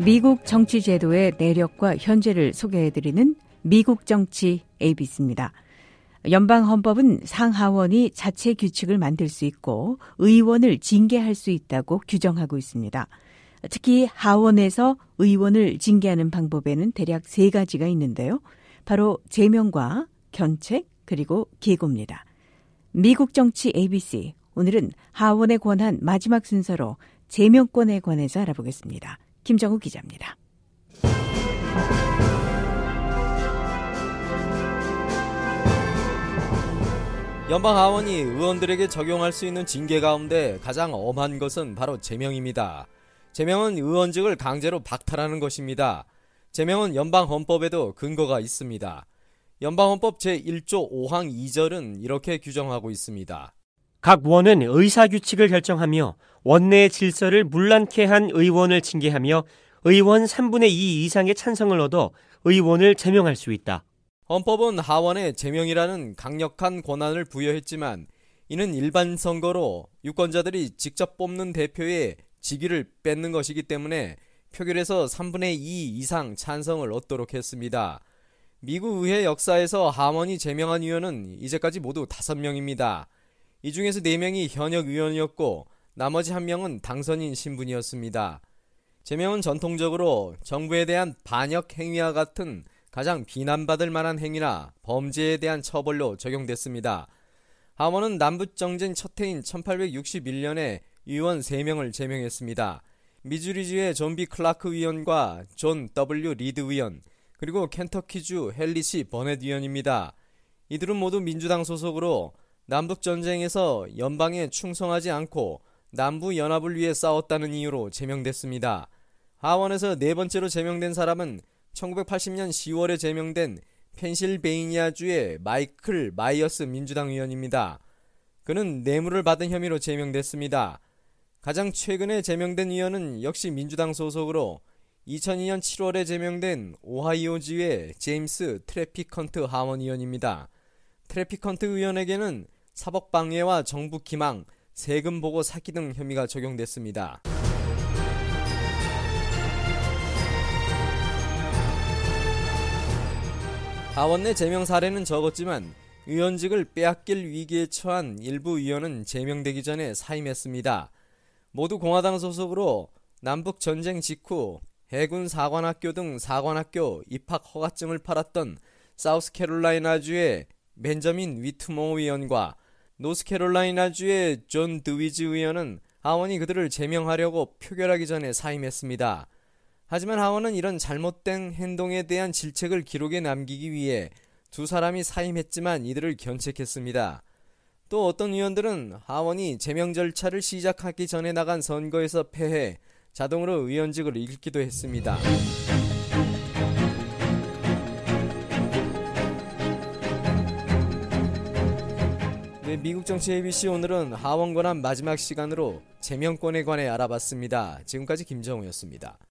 미국 정치 제도의 내력과 현재를 소개해드리는 미국 정치 ABC입니다. 연방 헌법은 상하원이 자체 규칙을 만들 수 있고 의원을 징계할 수 있다고 규정하고 있습니다. 특히 하원에서 의원을 징계하는 방법에는 대략 3가지가 있는데요. 바로 제명과 견책 그리고 계고입니다. 미국 정치 ABC, 오늘은 하원의 권한 마지막 순서로 제명권에 관해서 알아보겠습니다. 김정우 기자입니다. 연방 하원이 의원들에게 적용할 수 있는 징계 가운데 가장 엄한 것은 바로 제명입니다. 제명은 의원직을 강제로 박탈하는 것입니다. 제명은 연방 헌법에도 근거가 있습니다. 연방 헌법 제1조 5항 2절은 이렇게 규정하고 있습니다. 각 원은 의사규칙을 결정하며 원내의 질서를 문란케 한 의원을 징계하며 의원 3분의 2 이상의 찬성을 얻어 의원을 제명할 수 있다. 헌법은 하원에 제명이라는 강력한 권한을 부여했지만 이는 일반 선거로 유권자들이 직접 뽑는 대표의 직위를 뺏는 것이기 때문에 표결에서 3분의 2 이상 찬성을 얻도록 했습니다. 미국 의회 역사에서 하원이 제명한 의원은 이제까지 모두 5명입니다. 이 중에서 4명이 현역 의원이었고 나머지 1명은 당선인 신분이었습니다. 제명은 전통적으로 정부에 대한 반역 행위와 같은 가장 비난받을 만한 행위나 범죄에 대한 처벌로 적용됐습니다. 하원은 남북정전 첫 해인 1861년에 의원 3명을 제명했습니다. 미주리주의 존 B 클라크 의원과 존 W 리드 의원, 그리고 켄터키주 헨리 C 버넷 의원입니다. 이들은 모두 민주당 소속으로 남북전쟁에서 연방에 충성하지 않고 남부연합을 위해 싸웠다는 이유로 제명됐습니다. 하원에서 4번째로 제명된 사람은 1980년 10월에 제명된 펜실베이니아주의 마이클 마이어스 민주당 의원입니다. 그는 뇌물을 받은 혐의로 제명됐습니다. 가장 최근에 제명된 의원은 역시 민주당 소속으로 2002년 7월에 제명된 오하이오주의 제임스 트래피컨트 하원 의원입니다. 트래피컨트 의원에게는 사법방해와 정부 기망, 세금 보고 사기 등 혐의가 적용됐습니다. 하원 내 제명 사례는 적었지만 의원직을 빼앗길 위기에 처한 일부 의원은 제명되기 전에 사임했습니다. 모두 공화당 소속으로 남북전쟁 직후 해군 사관학교 등 사관학교 입학 허가증을 팔았던 사우스캐롤라이나주의 벤저민 위트모 의원과 노스캐롤라이나주의 존 드위즈 의원은 하원이 그들을 제명하려고 표결하기 전에 사임했습니다. 하지만 하원은 이런 잘못된 행동에 대한 질책을 기록에 남기기 위해 2 사람이 사임했지만 이들을 견책했습니다. 또 어떤 의원들은 하원이 제명 절차를 시작하기 전에 나간 선거에서 패해 자동으로 의원직을 잃기도 했습니다. 네, 미국 정치 ABC 오늘은 하원 권한 마지막 시간으로 제명권에 관해 알아봤습니다. 지금까지 김정우였습니다.